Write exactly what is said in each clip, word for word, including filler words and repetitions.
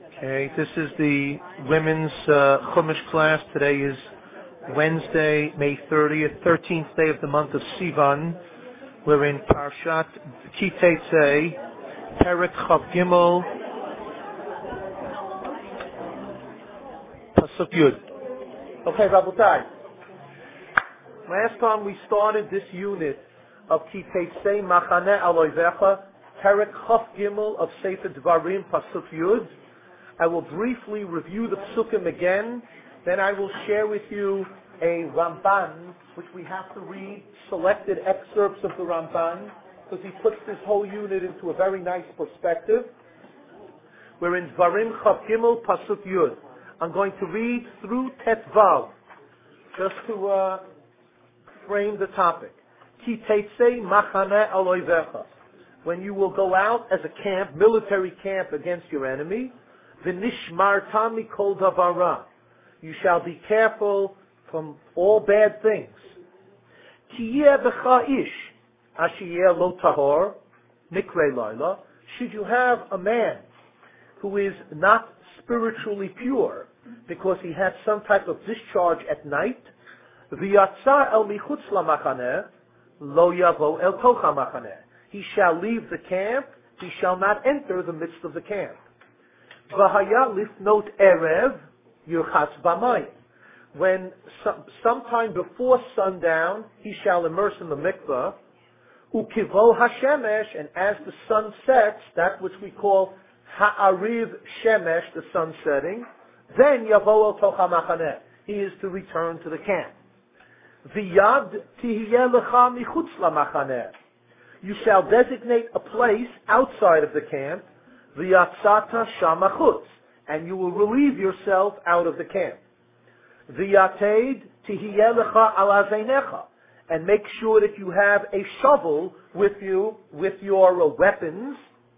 Okay, this is the women's uh, Chumash class. Today is Wednesday, May thirtieth, thirteenth day of the month of Sivan. We're in Parshat Ki Teitzei, Perek Chav Gimel, Pasuk Yud. Okay, Rabotai. Last time we started this unit of Ki Teitzei Machane Aloivecha, Perek Chav Gimel of Sefer Dvarim, Pasuk Yud. I will briefly review the psukim again, then I will share with you a Ramban, which we have to read, selected excerpts of the Ramban, because he puts this whole unit into a very nice perspective. We're in Dvarim Chav Gimel Pasuk Yud. I'm going to read through Tet Vav, just to uh, frame the topic. Ki Teitzei Machane Aloivecha. When you will go out as a camp, military camp against your enemy, V'nishmarta mikol davara. You shall be careful from all bad things. Tiyeh b'cha ish asher lo tahor mikre laila. Should you have a man who is not spiritually pure because he had some type of discharge at night, v'yatsa el michutz lamachaneh lo yavo el tocha machaneh. He shall leave the camp. He shall not enter the midst of the camp. V'haya lifnot erev yurchatz b'mayim. When some, sometime before sundown, he shall immerse in the mikveh. Ukivo hashemesh, and as the sun sets, that which we call ha'ariv shemesh, the sun setting, then yavo el tocha machaneh. He is to return to the camp. V'yad tihiyeh lecha michutz lamachaneh. You shall designate a place outside of the camp, v'yatzata shamachutz, and you will relieve yourself out of the camp. V'yateid tihiyeh lecha al azeinecha, and make sure that you have a shovel with you, with your uh, weapons.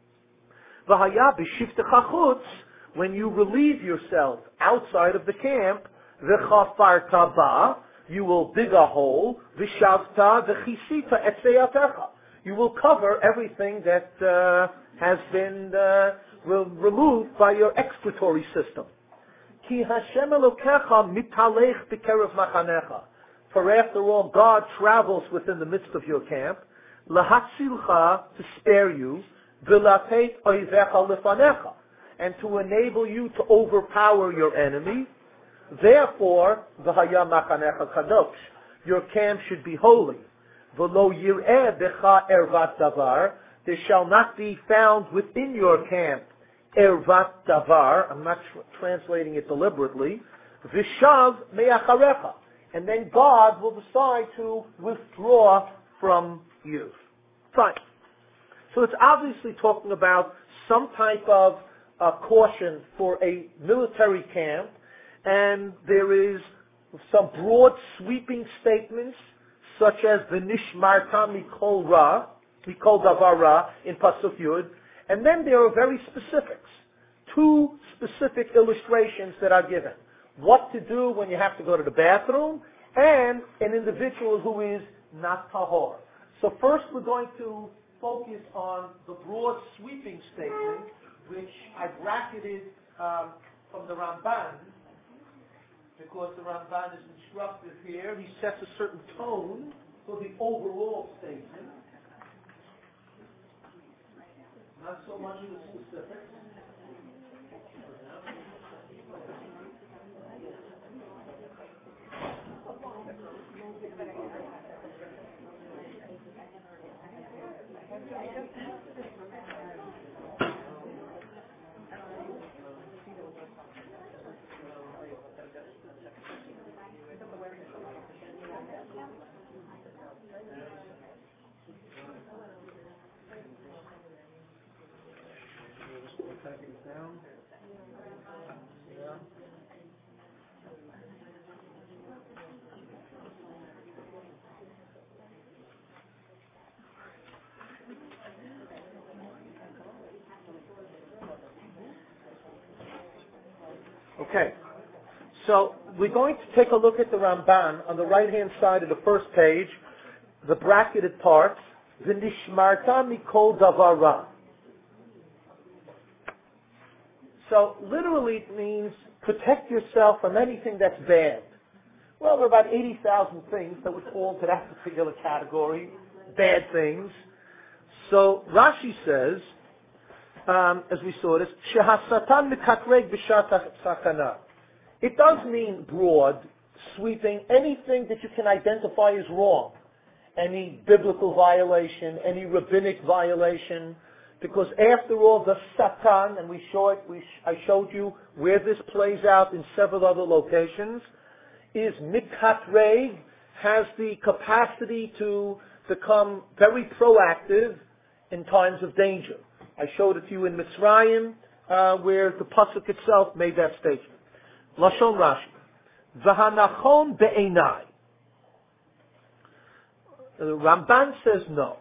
V'haya b'shivtecha chutz, when you relieve yourself outside of the camp, v'chafarta ba, you will dig a hole, v'shavta v'chisita etzeyatecha. You will cover everything that uh, has been uh, re- removed by your excretory system. Ki Hashem Elokecha mitalech b'kerev machanecha. For after all, God travels within the midst of your camp, lahatzilcha, to spare you, v'lateit oivecha lefanecha, and to enable you to overpower your enemy. Therefore, v'haya machanecha kadosh, your camp should be holy. V'lo yir'eh becha ervat davar, there shall not be found within your camp ervat davar, I'm not tr- translating it deliberately, v'shav me'acharecha, and then God will decide to withdraw from you. Fine. So it's obviously talking about some type of uh, caution for a military camp, and there is some broad sweeping statements such as the nishmarta mikol ra, mikol davar ra in Pasuk Yud, and then there are very specifics, two specific illustrations that are given. What to do when you have to go to the bathroom, and an individual who is not tahor. So first we're going to focus on the broad sweeping statement, which I bracketed um, from the Ramban, because the Ramban is instructive here. He sets a certain tone for the overall statement, not so much in the specifics. Down. Yeah. Okay, so we're going to take a look at the Ramban on the right-hand side of the first page, the bracketed parts, V'nishmarta mikol davar ra. So literally it means protect yourself from anything that's bad. Well, there are about eighty thousand things that would fall into that particular category, bad things. So Rashi says, um, as we saw this, Shehasatan mikatreg b'shat sakana. It does mean broad, sweeping, anything that you can identify as wrong. Any biblical violation, any rabbinic violation, because after all, the Satan, and we show it, we sh- I showed you where this plays out in several other locations, is mikatreg, has the capacity to become very proactive in times of danger. I showed it to you in Mitzrayim, uh, where the pasuk itself made that statement. Lashon Rashi, v'hanachon be'enai. The Ramban says no.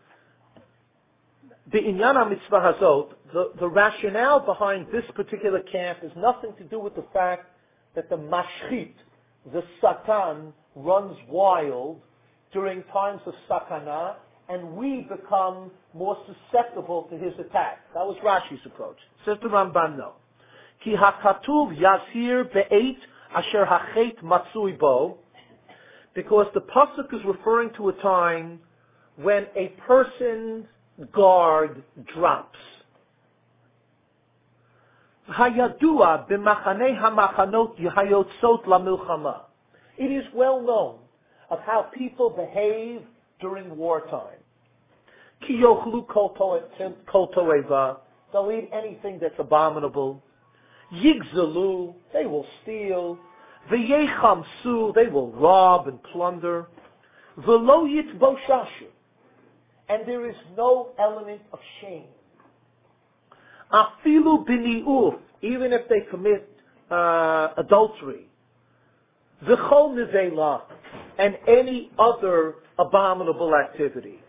The inyan mitzvah hazot, the, the rationale behind this particular camp has nothing to do with the fact that the mashchit, the Satan, runs wild during times of sakana, and we become more susceptible to his attack. That was Rashi's approach. Says the Ramban, no. Ki hakatuv yazhir be'eit asher hachet matzui bo, because the pasuk is referring to a time when a person's guard drops. Hayadua b'machanei hamachanot hayotzot lamilchama. It is well known of how people behave during wartime. Ki yochlu kol toeva. They'll eat anything that's abominable. Yigzalu. They will steal. V'yechamsu. They will rob and plunder. V'lo yitboshashu. And there is no element of shame. Afilu b'ni'uf. Even if they commit uh, adultery. V'chol nivela. And any other abominable activity.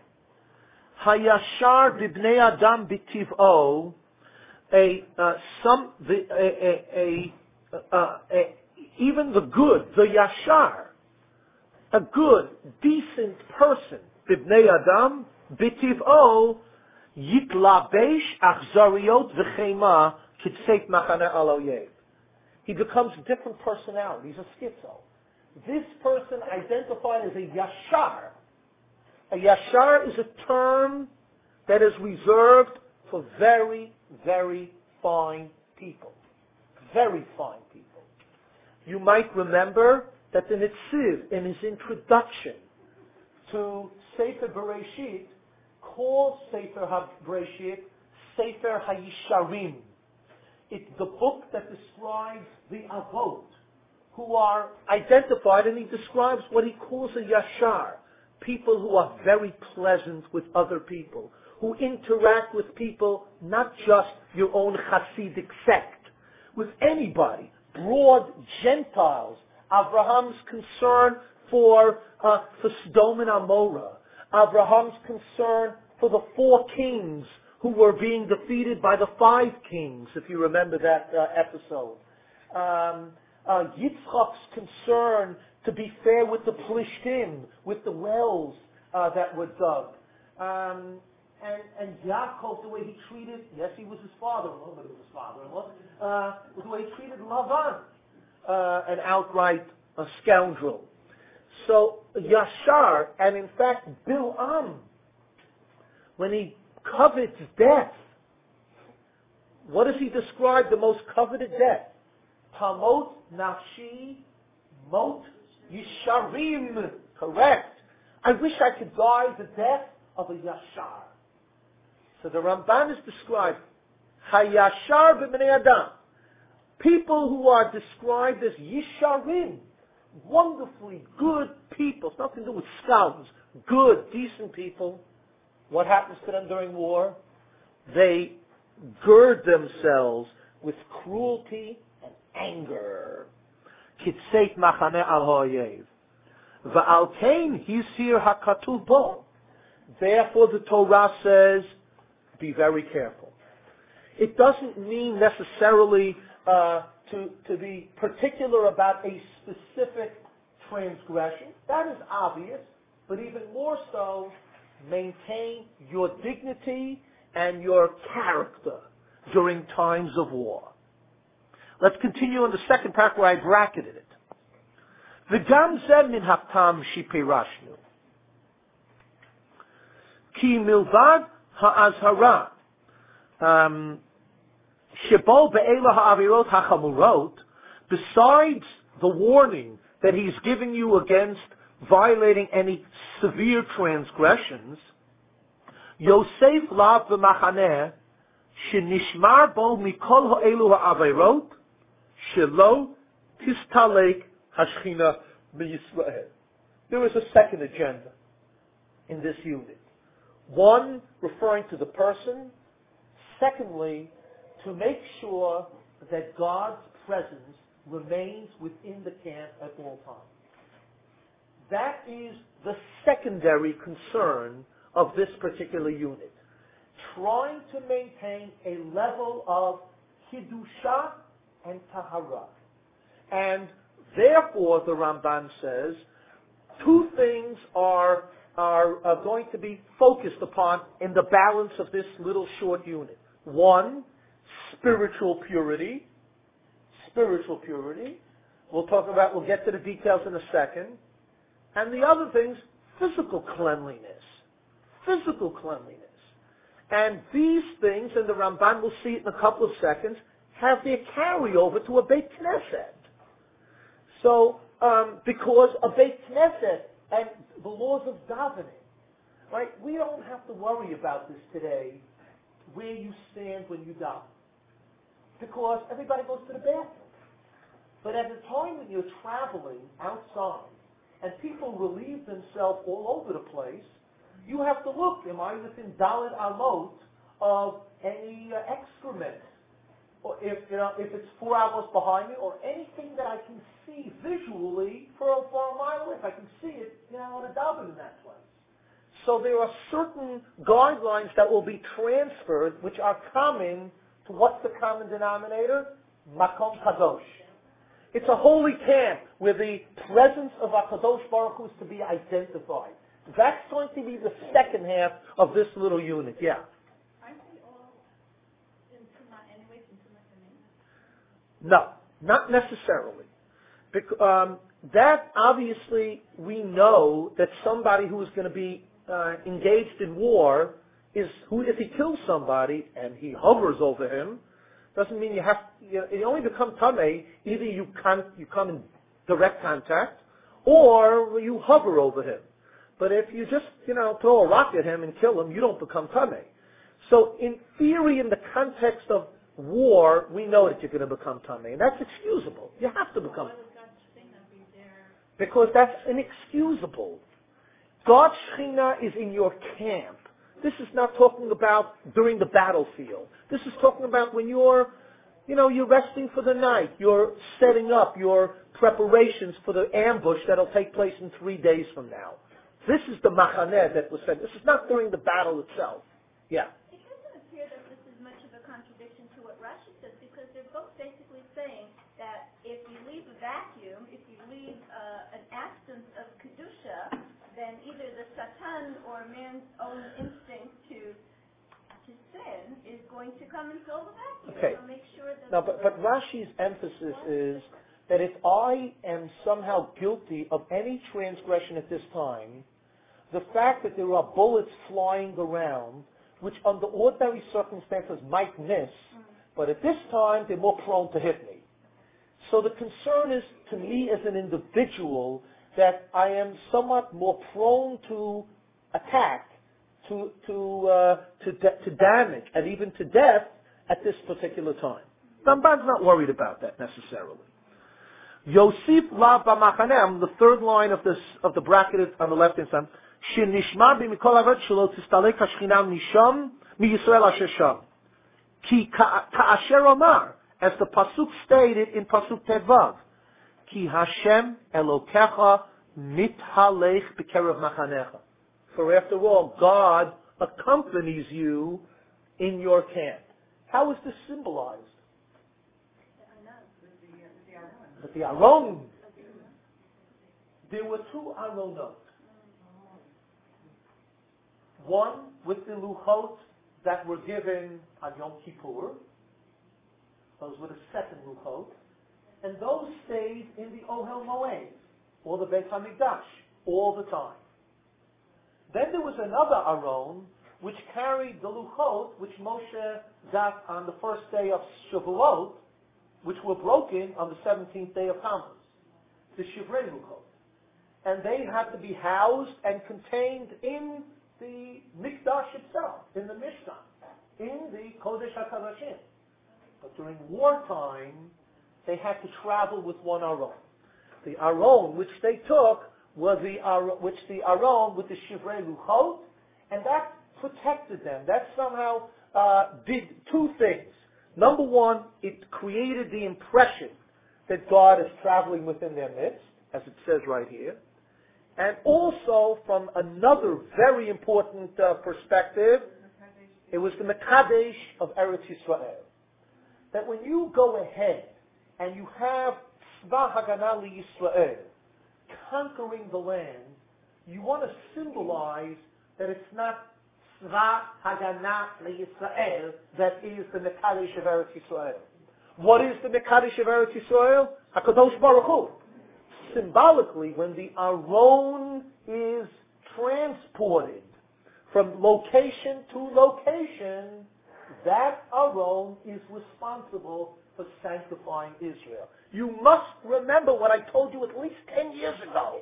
Hayashar b'bnei adam b'tiv'o. A uh, some the a, a, a, a, a even the good, the yashar, a good, decent person, b'bnei adam b'tiv'o yitlabesh achzariot v'chema kitzeit machane al oyev. He becomes a different personality. He's a schizo. This person identified as a yashar. A yashar is a term that is reserved for very, very fine people. Very fine people. You might remember that the Netziv, in his introduction to Sefer Bereshit, calls Sefer HaBereshit Sefer HaYisharim. It's the book that describes the Avot, who are identified, and he describes what he calls a Yashar, people who are very pleasant with other people, who interact with people, not just your own Hasidic sect, with anybody, broad Gentiles. Abraham's concern for, uh, for Sodom and Amorah. Abraham's concern for the four kings who were being defeated by the five kings, if you remember that uh, episode. Um, uh, Yitzchak's concern to be fair with the Plishtim, with the wells uh, that were dug. Um, and, and Yaakov, the way he treated, yes, he was his father-in-law, but it was his father-in-law, uh, the way he treated Lavan, uh, an outright uh, scoundrel. So Yashar, and in fact Bil'am, when he covets death, what does he describe the most coveted death? Tamot nafshi mot yisharim. Correct. I wish I could die the death of a yashar. So the Ramban is described hayashar b'bnei adam. People who are described as yisharim, wonderfully good people. It's nothing to do with scouts. Good, decent people. What happens to them during war? They gird themselves with cruelty and anger. Kitzeit machane al ha'oyev. Va'al kein hisir hakatuv bo. Therefore the Torah says, be very careful. It doesn't mean necessarily uh, to, to be particular about a specific transgression. That is obvious, but even more so, maintain your dignity and your character during times of war. Let's continue on the second part where I bracketed it. V'gam zeh min ha'tam shipirashnu. Ki milvad ha'azhara. Um, Shebo be'ela ha'avirot ha'chamurot. Besides the warning that he's giving you against violating any severe transgressions, Yosef lav v'machaneh shenishmar bo mikol ha'elu ha'avirot shelo tistalek hashchina b'Yisrael. There is a second agenda in this unit. One, referring to the person. Secondly, to make sure that God's presence remains within the camp at all times. That is the secondary concern of this particular unit. Trying to maintain a level of Kiddusha and Tahara. And therefore, the Ramban says, two things are, are, are going to be focused upon in the balance of this little short unit. One, spiritual purity. Spiritual purity. We'll talk about, we'll get to the details in a second. And the other things, physical cleanliness. Physical cleanliness. And these things, and the Ramban will see it in a couple of seconds, have their carryover to a Beit Knesset. So, um, because a Beit Knesset and the laws of davening, right? We don't have to worry about this today, where you stand when you daven, because everybody goes to the bathroom. But at the time when you're traveling outside and people relieve themselves all over the place, you have to look, am I within Dalet Amot of any uh, excrement? Or if, you know, if it's four hours behind me, or anything that I can see visually for a, for a mile away. If I can see it, you know, I want to daven in that place. So there are certain guidelines that will be transferred, which are common to what's the common denominator? Makom Kadosh. It's a holy camp where the presence of HaKadosh Baruch Hu is to be identified. That's going to be the second half of this little unit. Yeah. Aren't they all in Tumah anyway, in Tumah Tamin? No, not necessarily. Bec- um, that obviously we know that somebody who is going to be uh, engaged in war is who, if he kills somebody and he hovers over him, doesn't mean you have. You, know, you only become tamei either you can you come in direct contact or you hover over him. But if you just, you know, throw a rock at him and kill him, you don't become tamei. So in theory, in the context of war, we know that you're going to become tamei, and that's excusable. You have to become. Why would God's Shekhinah be there? Because that's inexcusable. God's Shekhinah is in your camp. This is not talking about during the battlefield. This is talking about when you're, you know, you're resting for the night. You're setting up your preparations for the ambush that'll take place in three days from now. This is the machaneh that was said. This is not during the battle itself. Yeah. It doesn't appear that this is much of a contradiction to what Rashi says, because they're both basically saying that if you leave a vacuum, if you leave uh, an absence of kedusha, then either the satan or man's own instinct to to sin is going to come and fill the vacuum. Okay. So make sure that. Now, but, but Rashi's emphasis is that if I am somehow guilty of any transgression at this time, the fact that there are bullets flying around, which under ordinary circumstances might miss, mm. but at this time they're more prone to hit me. So the concern is, to me as an individual, that I am somewhat more prone to attack, to to uh, to, de- to damage, and even to death at this particular time. Ramban's not worried about that necessarily. Yosef la b'machanem, the third line of this of the bracket on the left hand side. Shenishma b'mikol avod shelo tistalek hashchina misham miyisrael asher sham. Ki ka'asher omar, as the pasuk stated in pasuk Tedvav. Ki Hashem Elokecha mithalech b'kerev machanecha. For after all, God accompanies you in your camp. How is this symbolized? With the Aron. There were two Aronot. One with the Luchot that were given on Yom Kippur. Those were the second Luchot. And those stayed in the Ohel Moed, or the Beit HaMikdash, all the time. Then there was another Aron, which carried the Luchot, which Moshe got on the first day of Shavuot, which were broken on the seventeenth day of Tammuz, the Shivrei Luchot. And they had to be housed and contained in the Mikdash itself, in the Mishkan, in the Kodesh HaKodashim. But during wartime, they had to travel with one Aron. The Aron which they took was the Aron, which the Aron with the Shivrei Luchot, and that protected them. That somehow uh, did two things. Number one, it created the impression that God is traveling within their midst, as it says right here. And also, from another very important uh, perspective, it was the Mekadesh of Eretz Yisrael. That when you go ahead and you have Tzva Haganah Yisrael conquering the land, you want to symbolize that it's not Tzva Haganah Yisrael that is the Mekadesh of Eretz Yisrael. What is the Mekadesh of Eretz Yisrael? HaKadosh Baruch Hu. Symbolically, when the Aron is transported from location to location, that Aron is responsible for sanctifying Israel. You must remember what I told you at least ten years ago.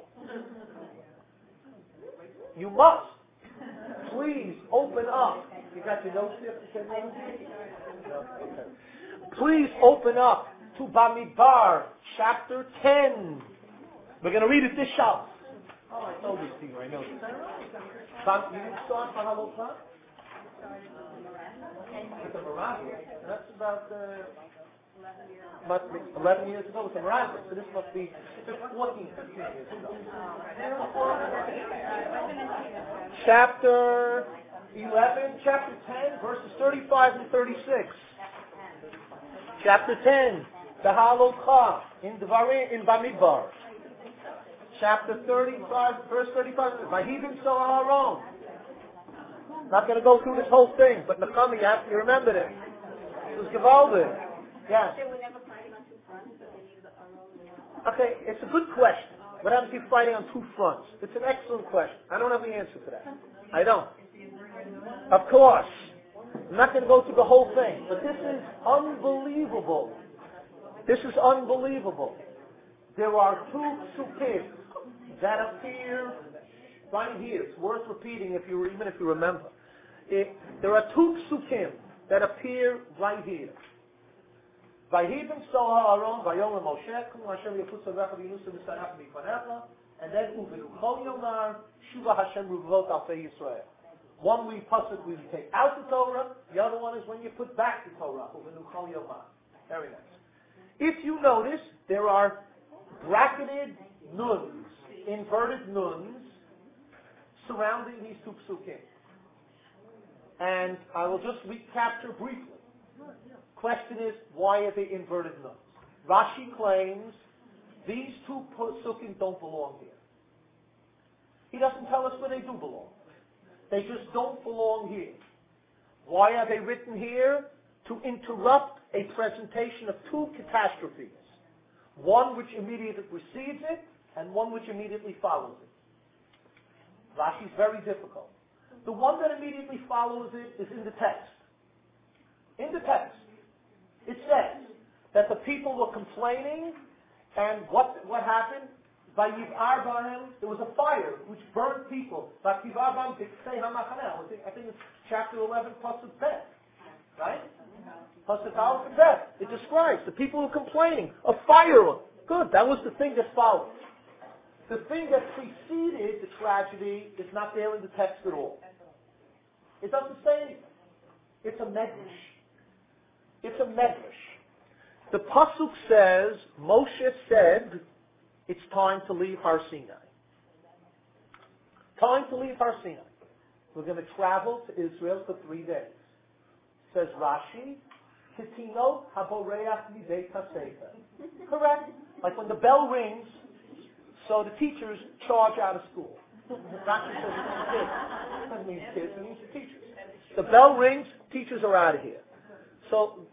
You must. Please open up. You got your notes there? No? Okay. Please open up to Bamidbar, chapter ten. We're going to read it this Shabbos. Oh, I told this to you. I know this. Bam, you didn't start for Halokah? With the Meravi. That's about uh, must be eleven years ago. With the Meravi. So this must be fourteen, fifteen years ago. Chapter eleven, chapter ten, verses thirty-five and thirty-six. Chapter ten, the Halokah in Devarim, in Bamidbar. Chapter thirty-five, verse thirty-five. Vayivim so Aaron. Not going to go through this whole thing, but Nechami, you have to remember this. It was Gevaldik. Yeah. Okay, it's a good question. What happens if you're fighting on two fronts? It's an excellent question. I don't have the answer to that. I don't. Of course. I'm not going to go through the whole thing, but this is unbelievable. This is unbelievable. There are two psukim that appear right here. It's worth repeating if you even if you remember. It, there are two psukim that appear right here. Vayivim soha Aaron vayom Moshe kum Hashem yefutz avecha v'yinusa v'sarach mifanecha, and then uveluchol yomar shuva Hashem ruvot alfei Yisrael. One we pasuk we take out the Torah. The other one is when you put back the Torah. Uveluchol yomar. Very nice. If you notice, there are bracketed nuns, inverted nuns, surrounding these two psukim. And I will just recapture briefly. Question is, why are they inverted nuns? Rashi claims these two psukim don't belong here. He doesn't tell us where they do belong. They just don't belong here. Why are they written here? To interrupt a presentation of two catastrophes. One which immediately precedes it, and one which immediately follows it. Rashi's very difficult. The one that immediately follows it is in the text. In the text, it says that the people were complaining, and what what happened? By Yiv'ar Bahem, there was a fire which burned people. I think it's chapter eleven, Pasuk Bet, right? Pasuk Aleph and Bet. It describes the people who were complaining. A fire. Good. That was the thing that followed. The thing that preceded the tragedy is not there in the text at all. It doesn't say anything. It's a medrash. It's a medrash. The pasuk says, Moshe said, it's time to leave Har Sinai. Time to leave Har Sinai. We're going to travel to Israel for three days. Says Rashi, Kitino haboreach midei kasefer. Correct? Like when the bell rings, so the teachers charge out of school. Rashi says it's kids. It doesn't mean kids, it means the teachers. The bell rings, teachers are out of here. So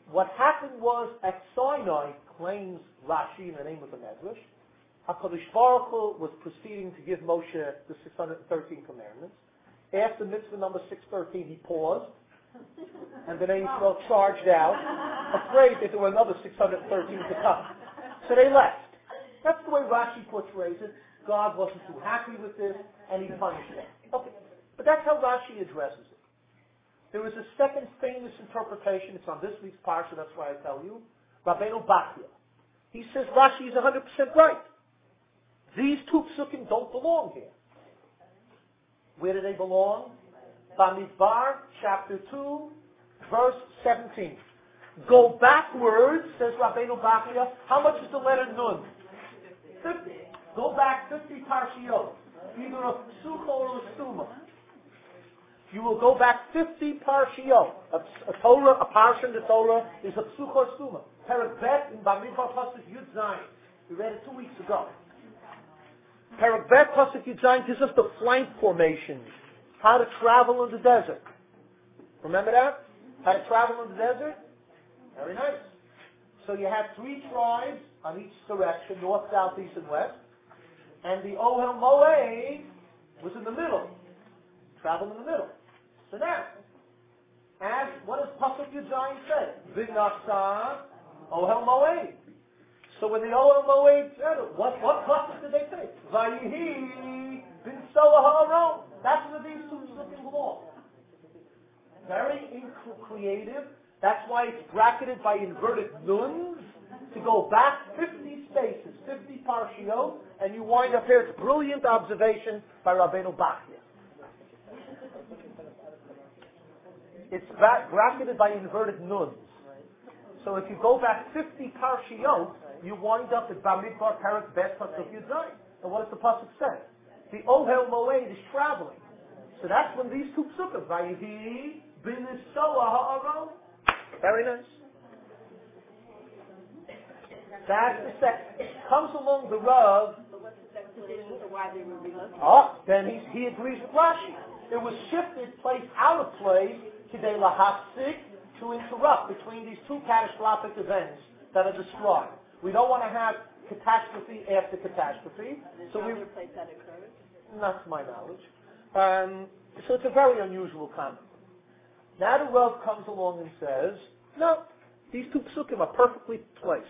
What happened was at Sinai, claims Rashi in the name of the Medrash, HaKadosh Baruch Hu was proceeding to give Moshe the six hundred thirteen commandments. After mitzvah number six thirteen, he paused, and the name Israel charged out, afraid that there were another six hundred thirteen to come. So they left. That's the way Rashi portrays it. God wasn't too happy with this, and he punished them. Okay. But that's how Rashi addresses it. There is a second famous interpretation. It's on this week's parsha, that's why I tell you. Rabbeinu Bachya. He says Rashi is one hundred percent right. These two psukim don't belong here. Where do they belong? Bamidbar, chapter two, verse seventeen. Go backwards, says Rabbeinu Bachya. How much is the letter Nun? fifty. Go back fifty parshiyot. Either a psucha or a stuma. You will go back fifty parshiyot. A, a Torah, a parsha in the Torah is a psucha or stuma. Perek Bet in Bamidbar pasuk Yud Zayin. We read it two weeks ago. Perek Bet pasuk Yud Zayin gives us the flank formation. How to travel in the desert. Remember that? How to travel in the desert? Very nice. So you have three tribes on each direction, north, south, east, and west. And the Ohel Moed was in the middle. Travel in the middle. So now, as what does Pasuk Yud Zayin say? V'nasa Ohel Moed. So when the Ohel Moed said it, what, what Pasuk did they say? Vayihi bin Soah Ha'aron. That's where these two looking belong. Very inc- creative. That's why it's bracketed by inverted nuns to go back fifty spaces, fifty parshiyot, and you wind up here. It's brilliant observation by Rabbeinu Bachya. It's bra- bracketed by inverted nuns. So if you go back fifty parshiyot, you wind up at Bamidbar Perek Bet Pasuk Yud Zayin. And what does the pasuk say? The Ohel Moed is traveling. So that's when these two psukim, Vayihi bin Soah Ha'aron. Very nice. That's the second. Comes along the Rav. So what's the explanation for why they were relocated? Oh, then he, he agrees with Rashi. It was shifted, placed out of place, Kidei Lahapsik, to interrupt between these two catastrophic events that are described. We don't want to have catastrophe after catastrophe. There's So no we, other place that occurred? not to my knowledge. Um, so it's a very unusual comment. Now the Rav comes along and says, no, these two psukim are perfectly placed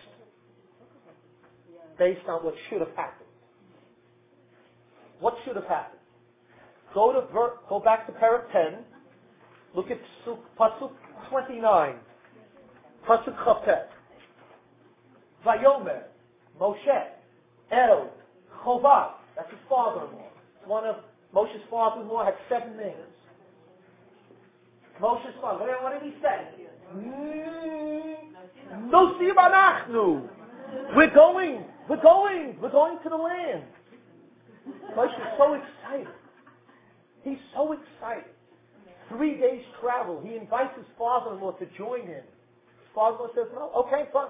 based on what should have happened. What should have happened? Go to ver- go back to Perek ten. Look at Pasuk, Pasuk twenty-nine. Pasuk Chafet. Vayomer, Moshe, El, Chovad. That's his father-in-law. It's one of Moshe's father-in-law had seven names. Moshe's father. What did he say? No sibanachnu. We're going. We're going. We're going to the land. Moshe's so excited. He's so excited. Three days travel. He invites his father-in-law to join him. His father-in-law says, no, okay, fine.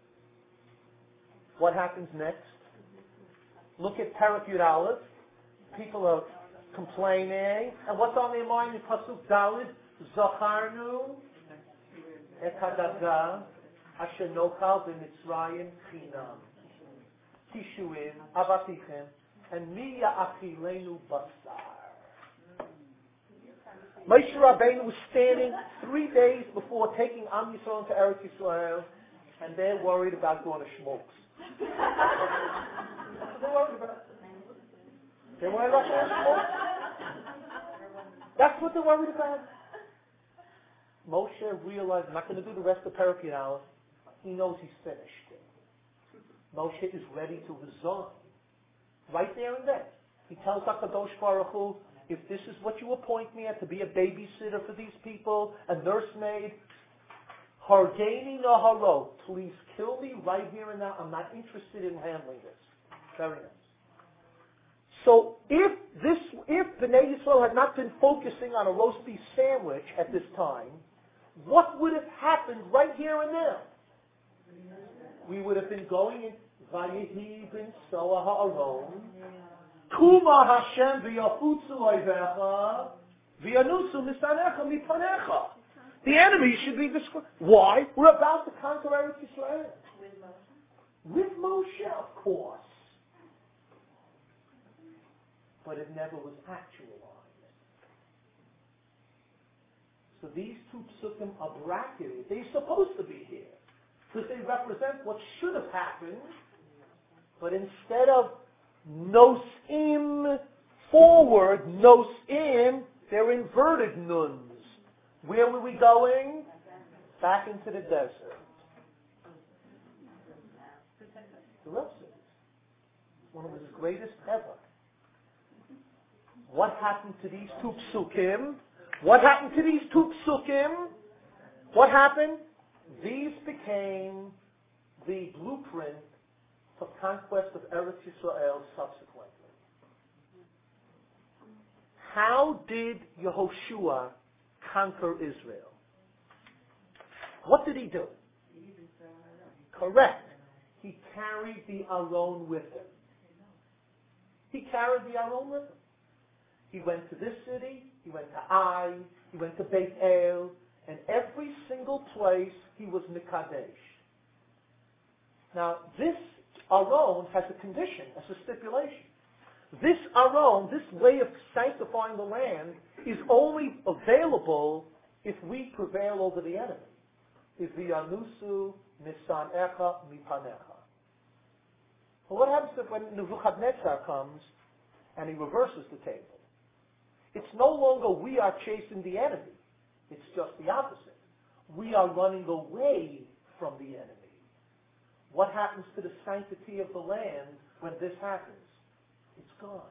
What happens next? Look at Perek Yud Aleph. People are complaining. And what's on their mind in Pasuk Daled? Zacharnu et hadaga asher nokal b'Mitzrayim chinam tishuim avatichem and mi ya'achilenu basar. Moshe Rabbeinu was standing three days before taking Am Yisrael to Eretz Yisrael, and they're worried about going to Shmokes. That's what they're worried about. They're worried about going to Shmokes. That's what they're worried about. Moshe realized, I'm not going to do the rest of Perek Yud Aleph. He knows he's finished. Moshe is ready to resign. Right there and then. He tells HaKadosh Baruch Hu, if this is what you appoint me at, to be a babysitter for these people, a nursemaid, Hargeni Naharo, please kill me right here and now. I'm not interested in handling this. Very nice. So if this, if Bnei Yisrael had not been focusing on a roast beef sandwich at this time, what would have happened right here and now? We would have been going in Vayihi bin Soah Ha'aron, Kuma Hashem v'yafutzu oivecha v'yanusu misanecha mipanecha. The enemy should be described. Why? We're about to conquer Eretz Yisrael. With Moshe? With Moshe, of course. But it never was actualized. So these two psukim are bracketed. They're supposed to be here. Because they represent what should have happened. But instead of nosim forward, nosim, they're inverted nuns. Where were we going? Back into the desert. The rest of it. One of his greatest ever. What happened to these two psukim? What happened to these two psukim? What happened? These became the blueprint for conquest of Eretz Yisrael subsequently. How did Yehoshua conquer Israel? What did he do? Correct. He carried the Aron with him. He carried the Aron with him. He went to this city, he went to Ai, he went to Beit El, and every single place he was Mikadesh. Now, this Aron has a condition, as a stipulation. This Aron, this way of sanctifying the land, is only available if we prevail over the enemy. If v'yanusu misanecha mipanecha. Well, what happens if when Nebuchadnezzar comes and he reverses the table? It's no longer we are chasing the enemy. It's just the opposite. We are running away from the enemy. What happens to the sanctity of the land when this happens? It's gone.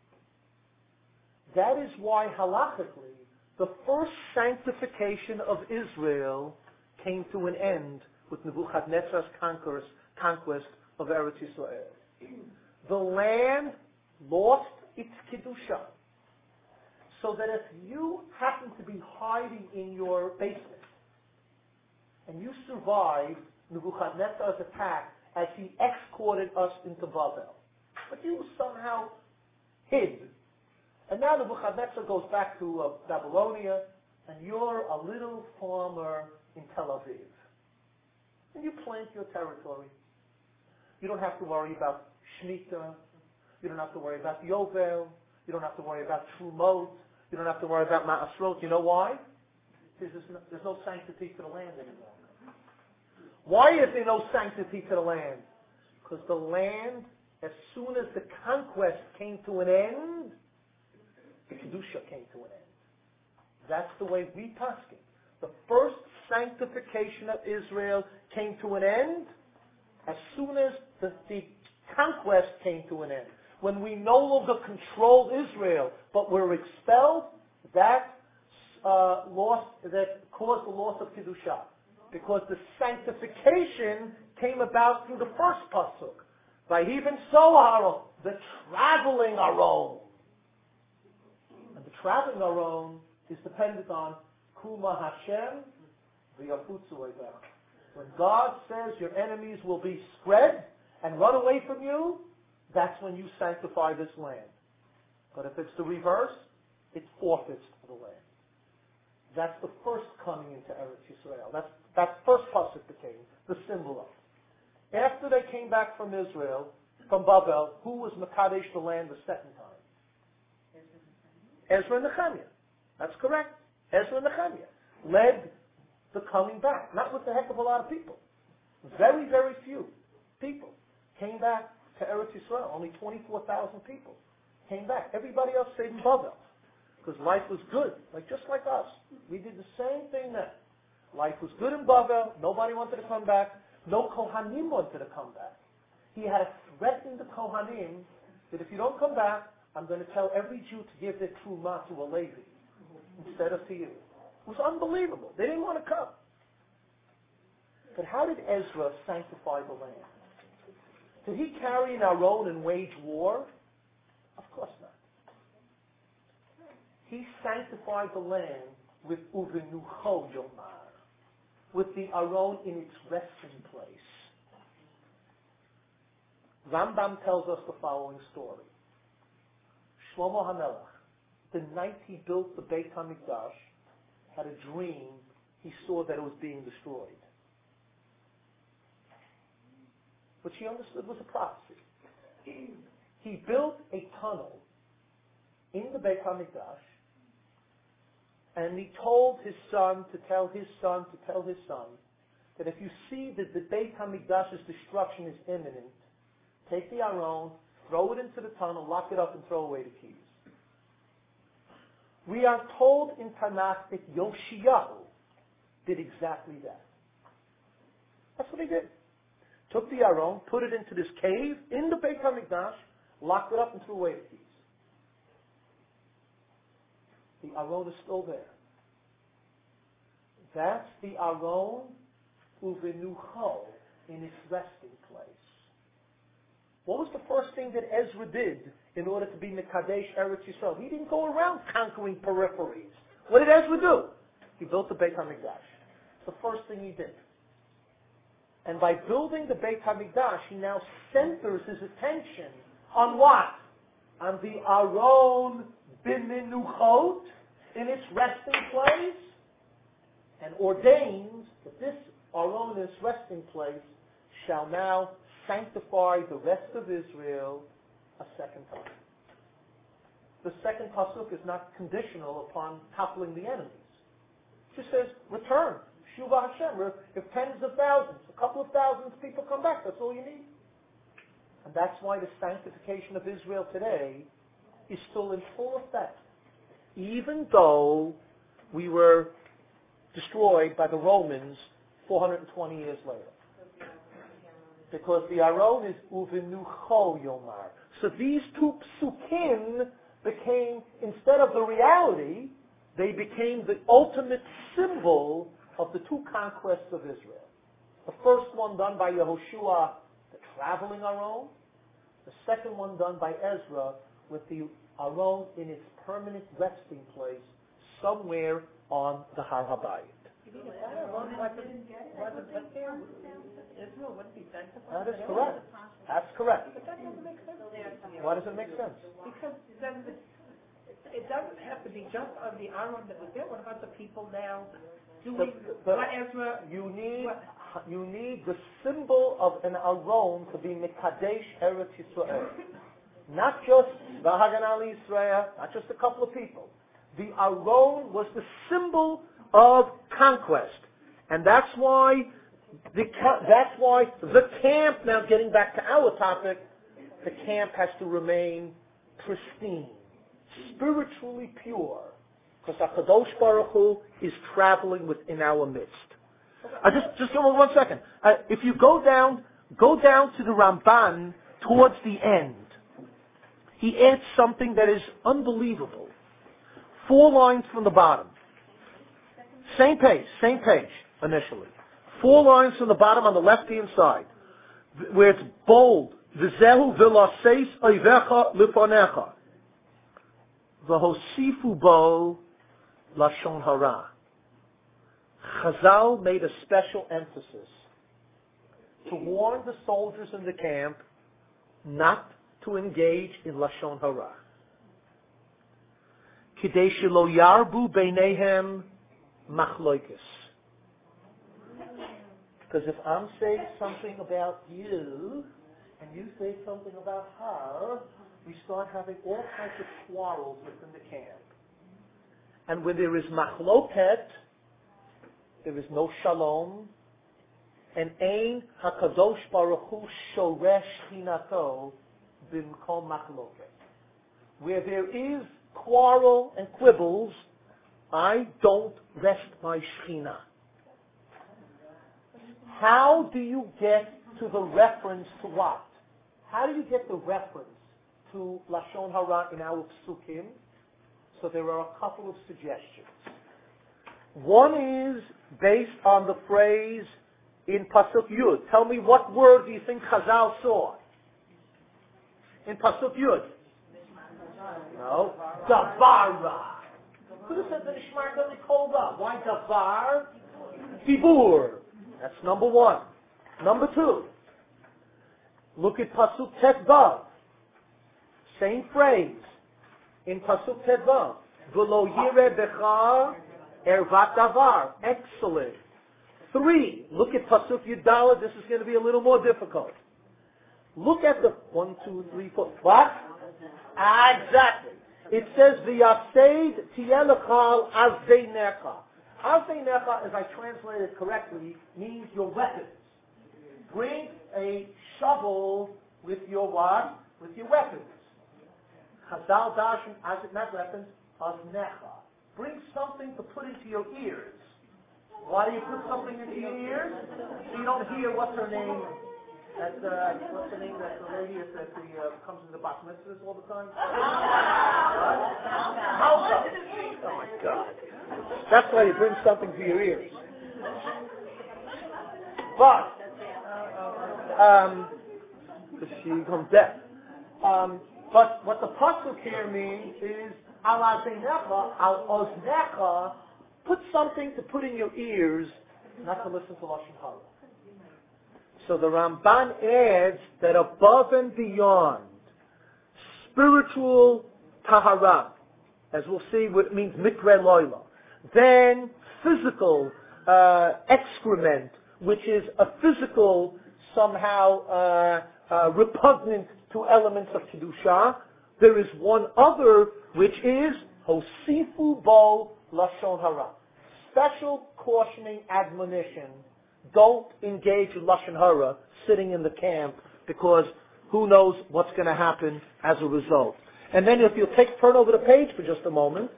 That is why halachically, the first sanctification of Israel came to an end with Nebuchadnezzar's conquest, conquest of Eretz Yisrael. The land lost its kedusha. So that if you happen to be hiding in your basement and you survived Nebuchadnezzar's attack as he escorted us into Babel, but you somehow hid. And now Nebuchadnezzar goes back to uh, Babylonia, and you're a little farmer in Tel Aviv. And you plant your territory. You don't have to worry about Shemitah. You don't have to worry about Yovel. You don't have to worry about Trumot. You don't have to worry about Ma'asrot. You know why? Because there's no, there's no sanctity to the land anymore. Why is there no sanctity to the land? Because the land, as soon as the conquest came to an end, the Kedusha came to an end. That's the way we paskin. The first sanctification of Israel came to an end as soon as the, the conquest came to an end. When we no longer control Israel, but we're expelled, that uh, lost, that caused the loss of Kedusha. Because the sanctification came about through the first pasuk. Vayiven Sohar, the traveling Aron. And the traveling Aron is dependent on Kuma Hashem v'yafutzu oivech. When God says your enemies will be spread and run away from you, that's when you sanctify this land. But if it's the reverse, it forfeits the land. That's the first coming into Eretz Yisrael. That's that's first pasuk that came, the symbol of it. After they came back from Israel, from Babel, who was Mekadesh the land the second time? Ezra and Nehemiah. That's correct. Ezra and Nehemiah led the coming back, not with a heck of a lot of people. Very, very few people came back to Eretz Yisrael. Only twenty-four thousand people came back. Everybody else stayed in Babel because life was good, like just like us. We did the same thing then. Life was good in Babel. Nobody wanted to come back. No Kohanim wanted to come back. He had threatened the Kohanim that if you don't come back, I'm going to tell every Jew to give their trumah to a Levi instead of to you. It was unbelievable. They didn't want to come. But how did Ezra sanctify the land? Did he carry an Aron and wage war? Of course not. He sanctified the land with Uvenucho Yomar, with the Aron in its resting place. Rambam tells us the following story. Shlomo HaMelech, the night he built the Beit HaMikdash, had a dream he saw that it was being destroyed. Which he understood was a prophecy. He built a tunnel in the Beit HaMikdash, and he told his son to tell his son to tell his son that if you see that the Beit HaMikdash's destruction is imminent, take the Aron, throw it into the tunnel, lock it up, and throw away the keys. We are told in Tanakh that Yoshiyahu did exactly that. That's what he did. Took the Aron, put it into this cave in the Beit HaMikdash, locked it up, and threw away the keys. The Aron is still there. That's the Aron uvenucho, in its resting place. What was the first thing that Ezra did in order to be Mekadesh Eretz Yisrael? He didn't go around conquering peripheries. What did Ezra do? He built the Beit HaMikdash. It's the first thing he did. And by building the Beit HaMikdash, he now centers his attention on what? On the Aron b'menuchot, in its resting place, and ordains that this Aron in its resting place shall now sanctify the rest of Israel a second time. The second pasuk is not conditional upon toppling the enemies. It just says, return. Shuvah Hashem. If tens of thousands, a couple of thousands people come back, that's all you need. And that's why the sanctification of Israel today is still in full effect, even though we were destroyed by the Romans four hundred twenty years later. Because the Aron is uvenucho yomar. So these two psukim became, instead of the reality, they became the ultimate symbol of the two conquests of Israel. The first one done by Yehoshua, the traveling Aron. The second one done by Ezra with the Aron in its permanent resting place somewhere on the Har HaBayit. That is correct. That's correct. But that doesn't make sense. Why does it make sense? Because then the, it doesn't have to be just on the Aron that was there. What about the people now doing The- the- what Ezra? You need what- you need the symbol of an Aron to be Mekadesh Eretz Yisrael. Not just V'hagan al Yisrael, not just a couple of people. The Aron was the symbol of conquest. And that's why the that's why the camp, now getting back to our topic, the camp has to remain pristine, spiritually pure, because HaKadosh Baruch Hu is traveling within our midst. I just just give me one second. Uh, if you go down go down to the Ramban towards the end, he adds something that is unbelievable. Four lines from the bottom. Same page, same page initially. Four lines from the bottom on the left-hand side, where it's bold. V'zehu v'laseis oivecha lifonecha. V'hosifu bo lashon hara. Chazal made a special emphasis to warn the soldiers in the camp not to engage in lashon hara. Kidei shelo yarbu beinehem machloikis. Because if I'm saying something about you, and you say something about her, we start having all kinds of quarrels within the camp. And when there is machloket, there is no shalom, and ein hakadosh baruch hu shoresh chinato b'mkom machloket. Where there is quarrel and quibbles, I don't rest my Shekhinah. How do you get to the reference to what? How do you get the reference to Lashon Hara in our Psukim? So there are a couple of suggestions. One is based on the phrase in Pasuk Yud. Tell me, what word do you think Chazal saw in Pasuk Yud? No. Davara. Could have said the Nishmar Gani called up. Why Davar? Dibur. That's number one. Number two. Look at Pasuk Tet Vav. Same phrase. In Pasuk Tet Vav. V'lo yireh becha Ervat davar. Excellent. Three. Look at Pasuk Yudala. This is going to be a little more difficult. Look at the one, two, three, four. What? Exactly. It says v'yaseid tielechal azeinecha. Azeinecha, as I translate it correctly, means your weapons. Bring a shovel with your what? With your weapons. Chazal darshan as it not weapons, aznecha. Bring something to put into your ears. Why do you put something into your ears? So you don't hear what's her name. That, uh, what's the name of that lady that the, uh, comes in the bat mitzvahs all the time? Malka. Oh my God. That's why you bring something to your ears. But, um, she becomes deaf. Um, but what the pasuk here means is, al azenecha, al oznecha, put something to put in your ears, not to listen to Lashon Hara. So the Ramban adds that above and beyond spiritual tahara, as we'll see what it means, mikre loila, then physical uh, excrement, which is a physical, somehow uh, uh, repugnant to elements of Kedusha, there is one other, which is hosifu bo lashon hara. Special cautioning admonition. Don't engage in Lashon Hara sitting in the camp, because who knows what's going to happen as a result. And then if you'll take, turn over the page for just a moment.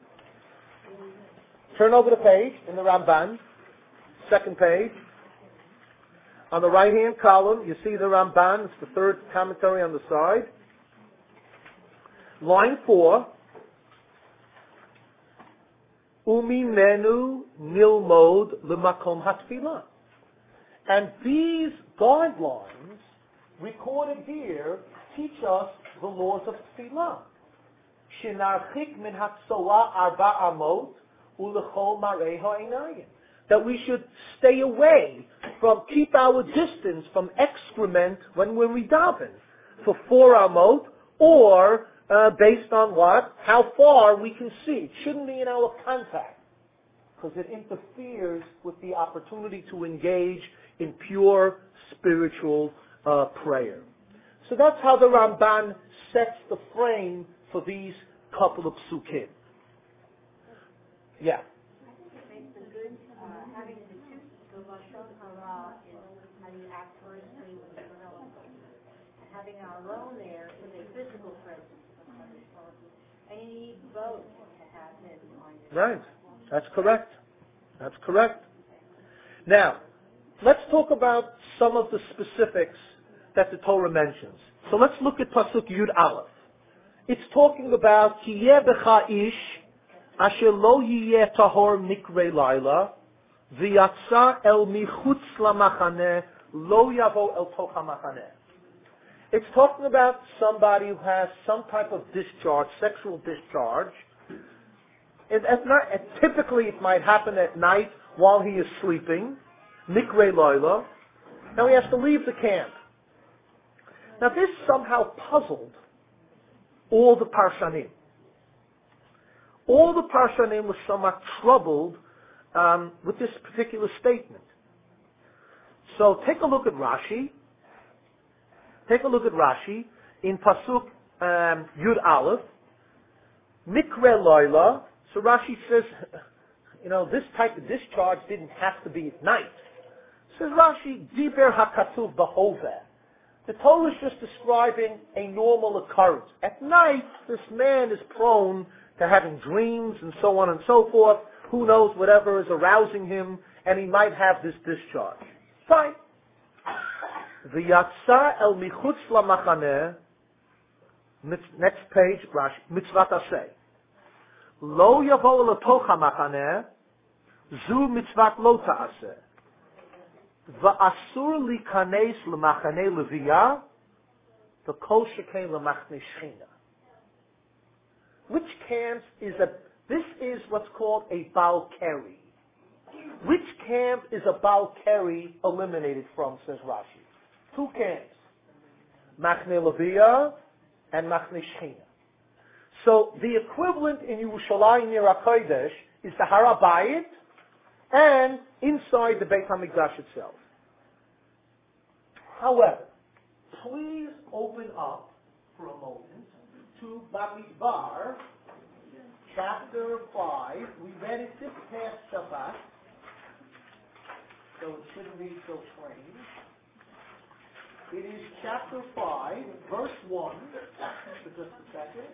Turn over the page in the Ramban, second page. On the right-hand column, you see the Ramban. It's the third commentary on the side. Line four. Umimenu nilmod lemakom hatfilah. And these guidelines recorded here teach us the laws of tefillah. Shenarchik min hatzoa arba amot ulechol marei ha'einayim. That we should stay away from, keep our distance from excrement when we're daven for four amot, or uh, based on what? How far we can see. It shouldn't be in our contact, because it interferes with the opportunity to engage in pure spiritual uh, prayer. So that's how the Ramban sets the frame for these couple of psukim. Yeah. I think it makes a good, uh, having the two, the Lashon Hara is how you act firstly with the development. And having our own there is a physical presence of other sources. And you need both to have him behind it. Right. That's correct. That's correct. Now, let's talk about some of the specifics that the Torah mentions. So let's look at Pasuk Yud Aleph. It's talking about Ki yeh b'cha ish asher lo yiyeh tahor mikre laila v'yatsa el michutz lamachaneh lo yavo el toch hamachaneh. It's talking about somebody who has some type of discharge, sexual discharge. It, at night, typically it might happen at night while he is sleeping, mikre laila. Now he has to leave the camp. Now this somehow puzzled all the Parshanim. All the Parshanim were somewhat troubled um, with this particular statement. So take a look at Rashi. Take a look at Rashi in Pasuk um, Yud Aleph. Mikre laila. So Rashi says, you know, this type of discharge didn't have to be at night. Says Rashi, Diber HaKatuv B'Hoveh. The Torah is just describing a normal occurrence. At night, this man is prone to having dreams and so on and so forth. Who knows, whatever is arousing him, and he might have this discharge. Fine. V'yatsa el michutz lamachaneh. Next page, Rashi. Mitzvat aseh. Lo yavo letoch hamachaneh. Zu mitzvat lo ta'aseh. Va'asur likanes lemachane leviyah, v'kol shekei lemachne shchina. Which camp is a, this is what's called a Baal Keri. Which camp is a Baal Keri eliminated from, says Rashi? Two camps. Machne Leviyah and Machne Shchina. So the equivalent in Yerushalayim near HaKodesh is the Har HaBayit and inside the Beit HaMikdash itself. However, please open up for a moment to Bamidbar, chapter five. We read it this past Shabbat, so it shouldn't be so strange. It is chapter five, verse one, for just a second.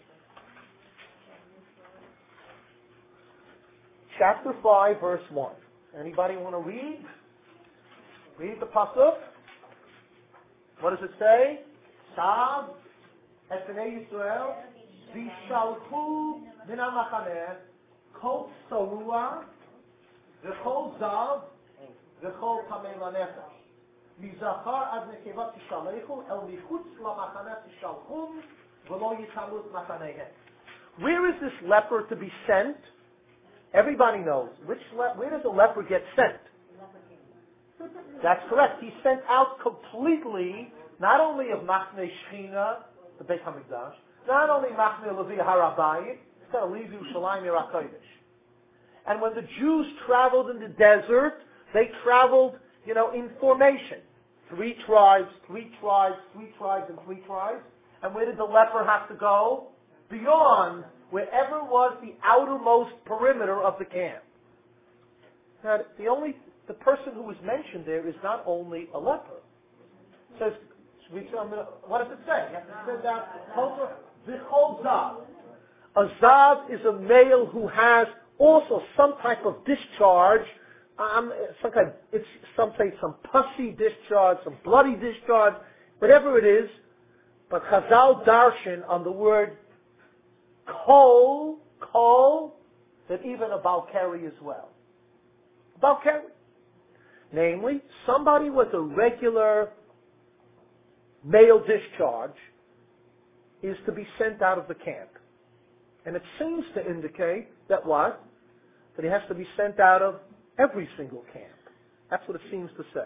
Chapter five, verse one. Anybody want to read? Read the pasuk. What does it say? Sav et bnei Yisrael vishalchu min hamachaneh kol sarua v'kol zav v'kol tamei lanefesh mizachar ad nekeva tishalechu el michutz lamachaneh tishalchum v'lo yitamut machanehem. Where is this leper to be sent? Everybody knows. Which le- where does a leper get sent? That's correct. He's sent out completely, not only of Machne Shechina, the Beit HaMikdash, not only Machne Levi Har HaBayit, he's got to leave Yerushalayim Yer HaKodesh. And when the Jews traveled in the desert, they traveled, you know, in formation. Three tribes, three tribes, three tribes, and three tribes. And where did the leper have to go? Beyond wherever was the outermost perimeter of the camp. Now, the only the person who is mentioned there is not only a leper. It says, what does it say? You have to send out V'chol Zav. A Zav is a male who has also some type of discharge. Um, some kind of, it's some say some pussy discharge, some bloody discharge, whatever it is. But Chazal darshan on the word kol, kol, that even a Balkari as well. Balkari. Namely, somebody with a regular male discharge is to be sent out of the camp. And it seems to indicate that what? That he has to be sent out of every single camp. That's what it seems to say.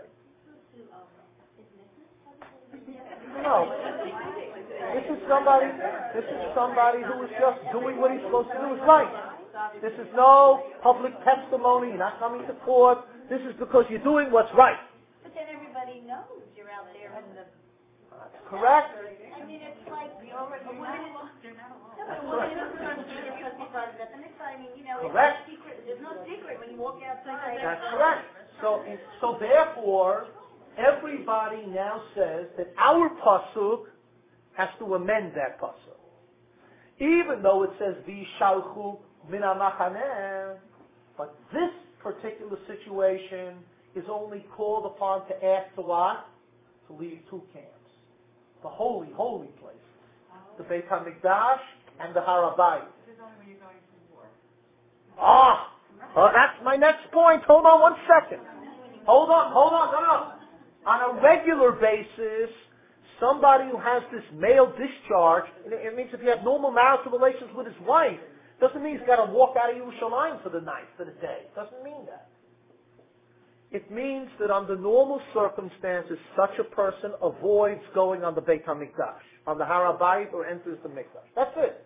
No. This is somebody, this is somebody who is just doing what he's supposed to do is right. This is no public testimony. You're not coming to court. This is because you're doing what's right. But then everybody knows you're out there in the... That's correct. I mean, it's like we already... A woman is... They're not alone. That's a woman is going to be because he started at the next time. I mean, you know, Correct. it's no secret. There's no secret when you walk outside. That's correct. So, so therefore, everybody now says that our pasuk has to amend that pasuk. Even though it says Vishalchu min hamachaneh, but this particular situation is only called upon to ask the what? To leave two camps. The holy, holy places. The Beit HaMikdash and the Har HaBayit. This is only when you're going to war. Ah! Well, that's my next point. Hold on one second. Hold on, hold on, no, no. On a regular basis, somebody who has this male discharge, it means if he has normal marital relations with his wife, doesn't mean he's got to walk out of Yerushalayim for the night, for the day. Doesn't mean that. It means that under normal circumstances, such a person avoids going on the Beit HaMikdash, on the Har HaBayit, or enters the Mikdash. That's it.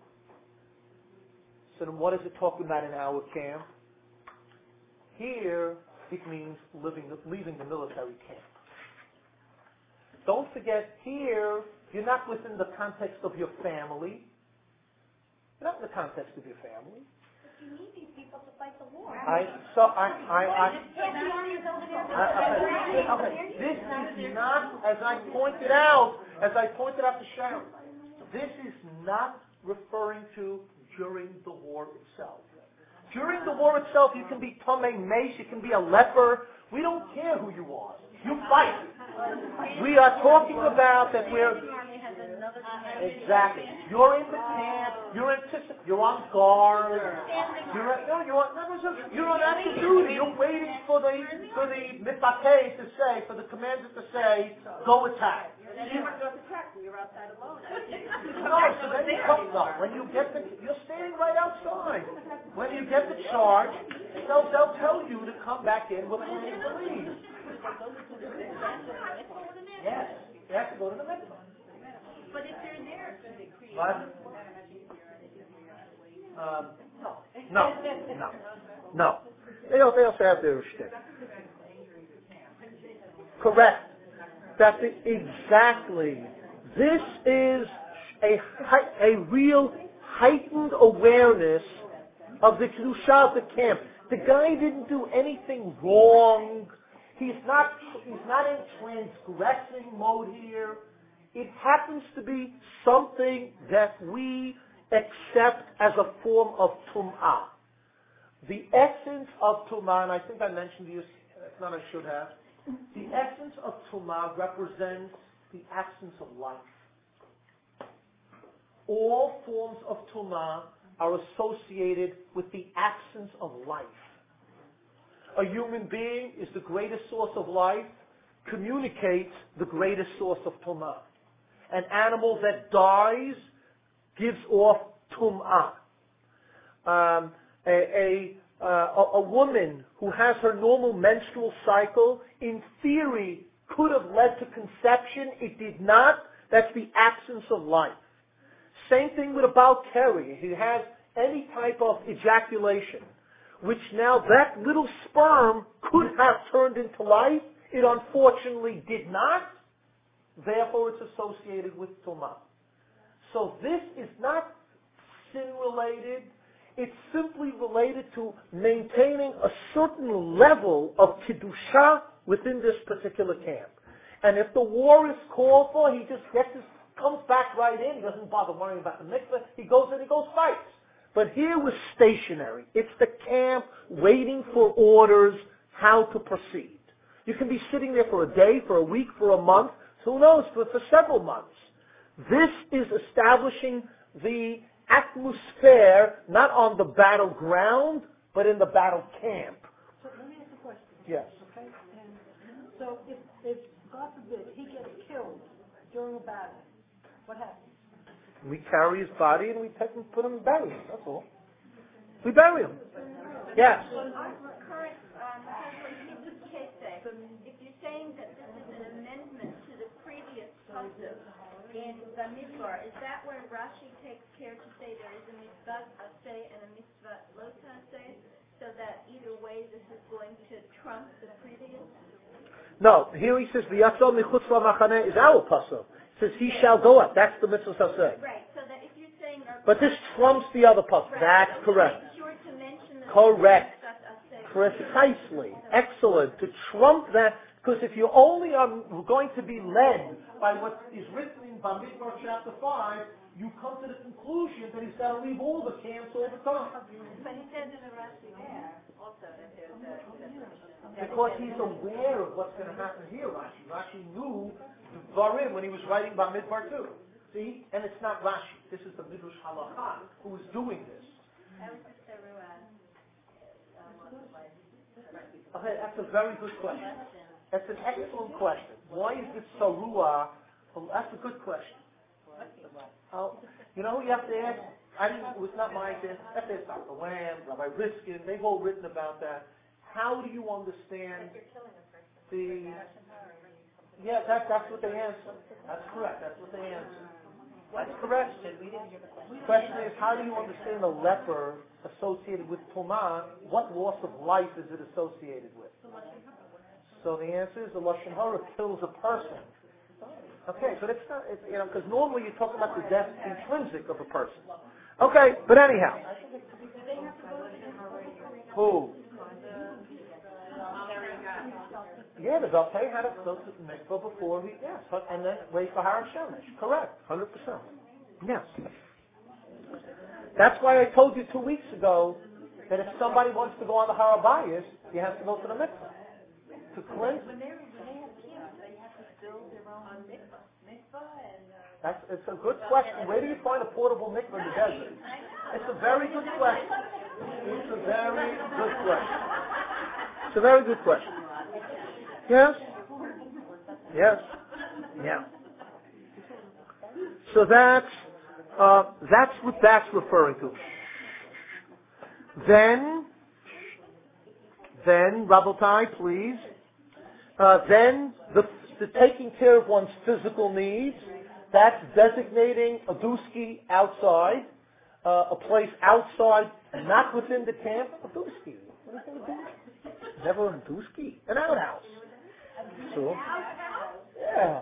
So then what is it talking about in our camp? Here, it means living, leaving the military camp. Don't forget, here, you're not within the context of your family. You're not in the context of your family. But you need these people to fight the war. I, so I, I, I, I, I, I, okay, this is not, as I pointed out, as I pointed out to Sharon, this is not referring to during the war itself. During the war itself, you can be Tomei Mesh, you can be a leper. We don't care who you are. You fight. We are talking about that we're... Exactly. You're in the camp. You're anticip- You're on guard. You're at, no, you're on, no, no, no, you're on active duty. You're waiting for the for the mitbakeh to say, for the commander to say, go attack. You're outside alone. No, so then you come, no, when you get the, you're standing right outside. When you get the charge, they'll, they'll tell you to come back in with plan to leave. Yes, you have to go to the mikvah. But if they're there, should they create... What? Um, No, no, no. They don't, they also have their shtick. Correct. That's it, exactly. This is a, a real heightened awareness of the kedusha of the camp. The guy didn't do anything wrong. He's not, he's not in transgressing mode here. It happens to be something that we accept as a form of tum'ah. The essence of tum'ah, and I think I mentioned to you, if not I should have, the essence of tum'ah represents the absence of life. All forms of tum'ah are associated with the absence of life. A human being is the greatest source of life, communicates the greatest source of tum'ah. An animal that dies gives off tum'ah. Um, a, a, uh, a woman who has her normal menstrual cycle, in theory, could have led to conception. It did not. That's the absence of life. Same thing with a Baal Keri. He has any type of ejaculation, which now that little sperm could have turned into life. It unfortunately did not. Therefore, it's associated with tumah. So this is not sin-related. It's simply related to maintaining a certain level of kedusha within this particular camp. And if the war is called for, he just gets his, comes back right in. He doesn't bother worrying about the mikveh. He goes in, he goes fights. But here we're stationary. It's the camp waiting for orders how to proceed. You can be sitting there for a day, for a week, for a month. Who knows, for, for several months. This is establishing the atmosphere, not on the battleground, but in the battle camp. So let me ask a question. Yes. Okay? And so if, if, God forbid, he gets killed during a battle, what happens? We carry his body and we take him, put him and bury him. That's all. We bury him. Yes. On our current, um, case say, if you're saying that this is an amendment to the previous pasuk in Bamidbar, is that where Rashi takes care to say there is a mitzvah aseh and a mitzvah lo taseh, so that either way this is going to trump the previous? No, here he says, V'yatzal michutz la'machaneh is our pasuk. It says, he shall go up. That's the mitzvah aseh. Right, so that if you're saying... But this trumps the other pasuk. Right, That's so correct. make sure to mention the Correct. mitzvah aseh. Precisely. Excellent. To trump that, because if you only are going to be led by what is written in Bamidbar chapter five, you come to the conclusion that he's got to leave all the camps all the time. But he says in the Rashi there also that there's a... Because he's aware of what's going to happen here, Rashi. Rashi knew Dvarim when he was writing Bamidbar too. See? And it's not Rashi. This is the Midrash Halakha who is doing this. Okay, that's a very good question. That's an excellent question. Why is this Sarua? Well, that's a good question. Oh, you know who you have to ask? I didn't, it was not my idea. You have to ask Doctor Lamb, Rabbi Riskin. They've all written about that. How do you understand the... Yeah, that, that's what they answer. That's correct. That's what they answer. That's correct. The question is, how do you understand a leper associated with Tumah? What loss of life is it associated with? So the answer is the Lashon Hara kills a person. Okay, but it's not, it's, you know, because normally you're talking about the death intrinsic of a person. Okay, but anyhow. Who? Yeah, the Balpeh had to go to the mikvah before he, yes, and then wait for Har Shemesh. Correct, one hundred percent. Yes. That's why I told you two weeks ago that if somebody wants to go on the Har Habayis, he has to go to the mikvah. To cleanse. When they when they have kids, they have to build their own mikvah, mikvah, and uh, That's it's a good question. Where do you find a portable mikvah in the desert? It's a very good question. It's a very good question. It's a very good question. Yes. Yes. Yeah. So that's uh, that's what that's referring to. Then, then, Rabotai, please. Uh, then the, the taking care of one's physical needs, that's designating a dusky outside. uh, a place outside, not within the camp. A dusky. What do you think of dusky? Never a dusky. An outhouse. So, yeah.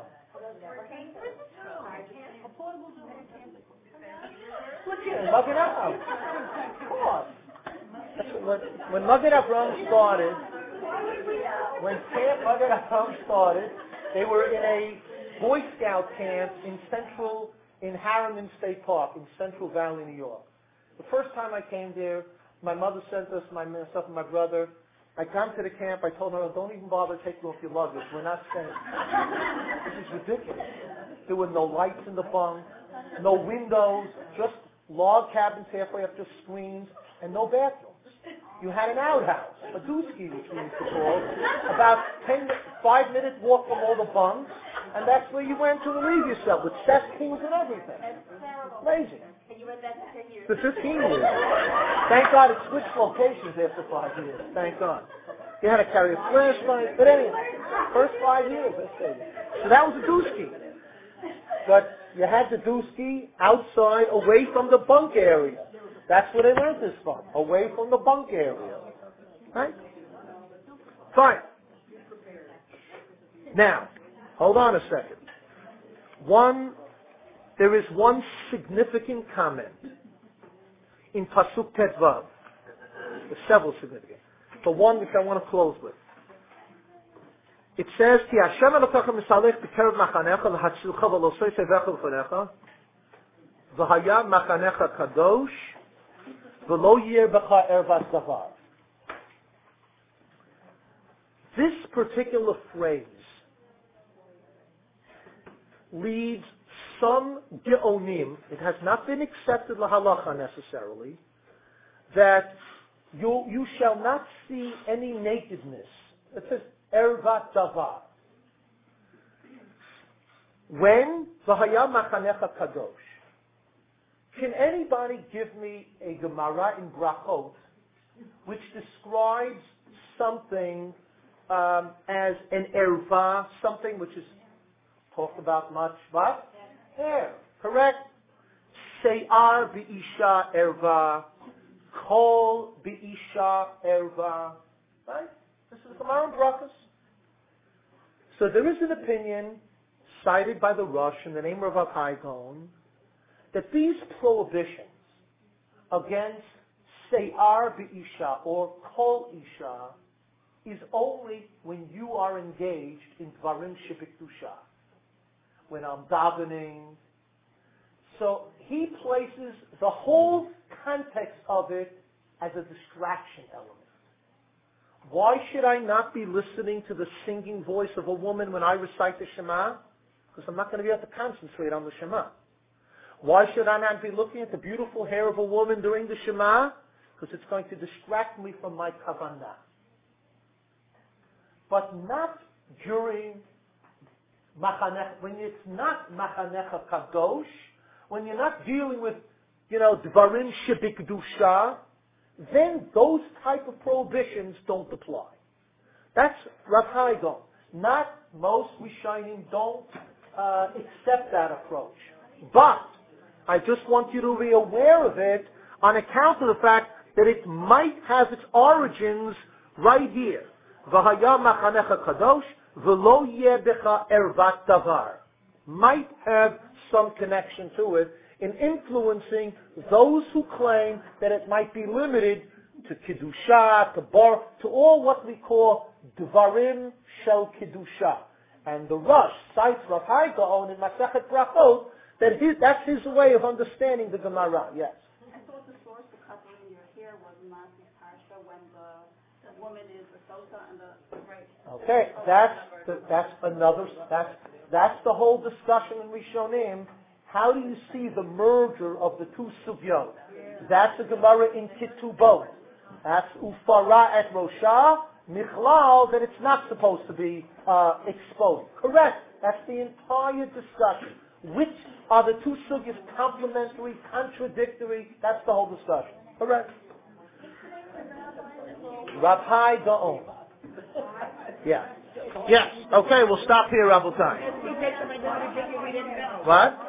Look here, Magen Avraham. Of course. When, when Magen Avraham started, when Camp Magen Avraham started, they were in a Boy Scout camp in central, in Harriman State Park, in Central Valley, New York. The first time I came there, my mother sent us, my, myself and my brother. I come to the camp, I told her, don't even bother taking off your luggage, we're not staying. This is ridiculous. There were no lights in the bunk, no windows, just log cabins halfway up, just screens, and no bathrooms. You had an outhouse, a dusky, which we used to call, about ten, five minute walk from all the bunks, and that's where you went to relieve yourself with cesspools and everything. Amazing. And you went back to ten years. For fifteen years. Thank God it switched locations after five years. Thank God. You had to carry a flashlight, but anyway, first five years, I stayed there. So that was a dusky. But you had the dusky outside, away from the bunk area. That's where they learned this from, away from the bunk area. Right? Fine. Now, hold on a second. One, there is one significant comment in Pasuk Tetvav. There's several significant. The one which I want to close with. It says, Ki Hashem Elokecha misalech b'kerev machanecha v'hatzilcha v'lo sevecha v'fonecha v'haya machanecha kadosh v'lo yir b'cha ervas davar. This particular phrase leads some geonim, it has not been accepted lahalacha necessarily, that you, you shall not see any nakedness. It says, ervat davar. When? V'haya machanecha kadosh. Can anybody give me a Gemara in Brachot which describes something um, as an erva, something which is talked about much, but hair, correct? Seyar bi'isha erva, kol bi'isha erva, right? This is Gemara in Brachos. So there is an opinion cited by the Rosh in the name of Rav Hai Gaon that these prohibitions against Seyar bi'isha or kol isha is only when you are engaged in dvarim shebikdusha, when I'm davening. So he places the whole context of it as a distraction element. Why should I not be listening to the singing voice of a woman when I recite the Shema? Because I'm not going to be able to concentrate on the Shema. Why should I not be looking at the beautiful hair of a woman during the Shema? Because it's going to distract me from my kavanah. But not during machanech, when it's not machanecha kadosh, when you're not dealing with, you know, dvarim shebikdusha, then those type of prohibitions don't apply. That's Rav Hai Gaon. Not most Rishonim don't uh, accept that approach. But I just want you to be aware of it on account of the fact that it might have its origins right here. V'haya machanecha kadosh v'lo yeh becha ervat davar. Might have some connection to it in influencing those who claim that it might be limited to Kiddusha, to Bar, to all what we call Dvarim Shel Kiddusha. And the Rosh cites Rav Hai Gaon in Masechet Brachot that his, that's his way of understanding the Gemara. Yes? I thought the source of covering your hair was Masi Parsha when the, the woman is the Sosa and the... Right. Okay, that's, the, that's another, that's, that's the whole discussion in Rishonim. How do you see the merger of the two sugyot? That's a Gemara in Ketubot. That's Ufara at Rosha, Michlal, that it's not supposed to be uh, exposed. Correct. That's the entire discussion. Which are the two sugyos complementary, contradictory? That's the whole discussion. Correct. Rav Hai Gaon. Yeah. Yes. Okay, we'll stop here, Rabotai. What?